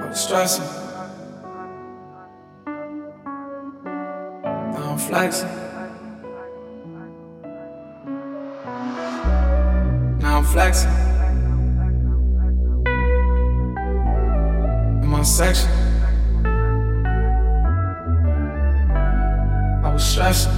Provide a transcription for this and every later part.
was stressing. Now I'm flexing. Now I'm flexing. In my section, I was stressing.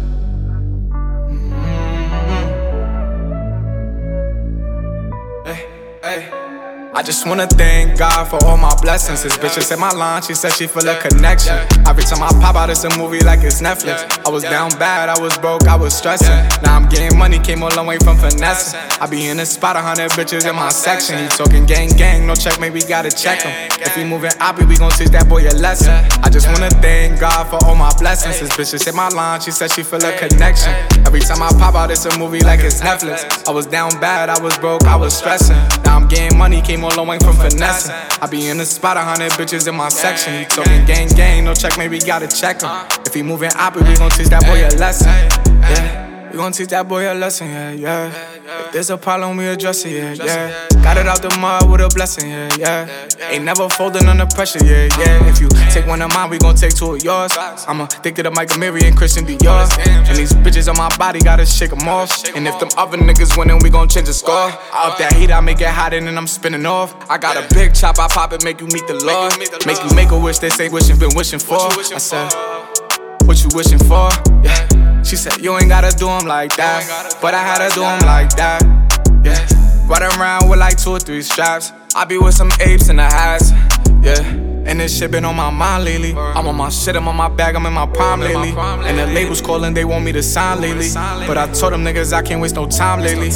I just wanna thank God for all my blessings. This bitch just hit my line, she said she feel a connection. Every time I pop out, it's a movie like it's Netflix. I was down bad, I was broke, I was stressing. Now I'm getting money, came a long way from finessing. I be in the spot, 100 bitches in my section. You talking gang, no check, maybe gotta check him. If he moving oppie, we gon' teach that boy a lesson. I just wanna thank God for all my blessings. This bitch just hit my line, she said she feel a connection. Every time I pop out, it's a movie like it's Netflix. I was down bad, I was broke, I was stressing. Now I'm getting money, came a long way from finessing. I be in the spot, 100 bitches in my section. You talking gang, no check, maybe gotta check him. If he moving oppie, we gon' teach that boy a lesson. Yeah, we gon' teach that boy a lesson, yeah. If there's a problem, we address it, yeah. Got it out the mud with a blessing, yeah. Ain't never folding under pressure, yeah. If you take one of mine, we gon' take two of yours. I'm addicted to Michael Mary and Christian Dior. And these bitches on my body, gotta shake them off. And if them other niggas winning, we gon' change the score. I up that heat, I make it hot and then I'm spinning off. I got a big chop, I pop it, make you meet the Lord. Make you make a wish, they say wishing, been wishing for. I said, what you wishing for? Yeah. She said, you ain't gotta do 'em like that, but I had to do 'em like that, yeah. Riding around with like 2 or 3 straps. I be with some apes in the hats, yeah. And this shit been on my mind lately. I'm on my shit, I'm on my bag, I'm in my prime lately. And the labels calling, they want me to sign lately. But I told them niggas I can't waste no time lately.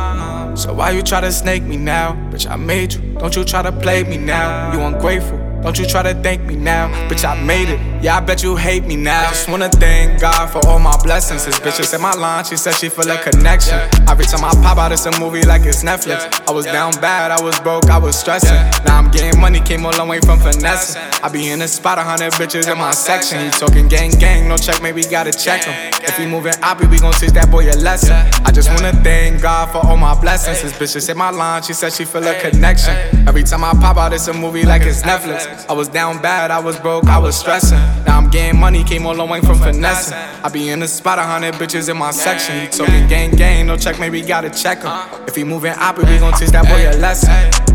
So why you try to snake me now? Bitch, I made you, don't you try to play me now. You ungrateful, don't you try to thank me now. Bitch, I made it, yeah, I bet you hate me now. I just wanna thank God for all my blessings. This bitch just hit my line, she said she feel a connection. Every time I pop out, it's a movie like it's Netflix. I was down bad, I was broke, I was stressing. Now I'm getting money, came a long way from finessing. I be in the spot, 100 bitches in my section. You talking gang, no check, maybe gotta check him. If he moving oppie, we gon' teach that boy a lesson. I just wanna thank God for all my blessings. This bitch just hit my line, she said she feel a connection. Every time I pop out, it's a movie like it's Netflix. I was down bad, I was broke, I was stressing. Now I'm getting money, came a long way from finessing. I be in the spot, 100 bitches in my section. You talking gang, no check, maybe gotta check him. If he moving oppie, we gon' teach that boy a lesson.